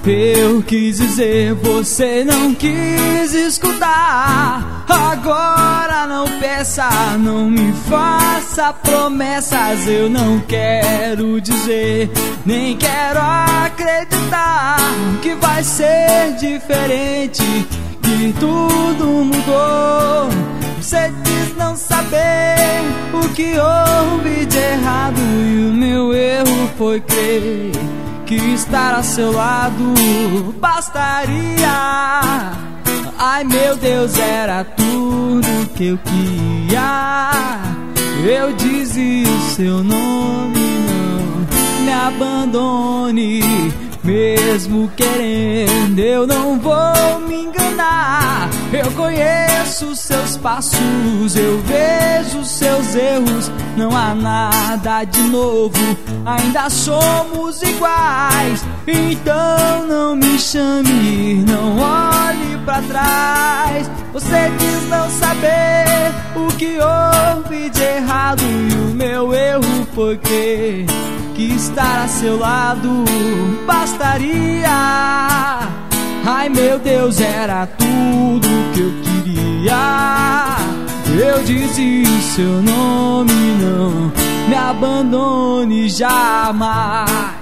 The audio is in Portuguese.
Eu quis dizer, você não quis escutar. Agora não peça, não me faça promessas. Eu não quero dizer, nem quero acreditar que vai ser diferente, que tudo mudou. Você diz não saber o que houve de errado, e o meu erro foi crer que estar a seu lado bastaria. Ai meu Deus, era tudo que eu queria. Eu dizia o seu nome, não me abandone. Mesmo querendo, eu não vou me enganar. Eu conheço seus passos, eu vejo seus erros. Não há nada de novo, ainda somos iguais. Então não me chame, não olhe pra trás. Você diz não saber o que houve de errado, e o meu erro foi crer que estar a seu lado bastaria. Ai meu Deus, era tudo que eu queria. Eu dizia o seu nome, não me abandone jamais.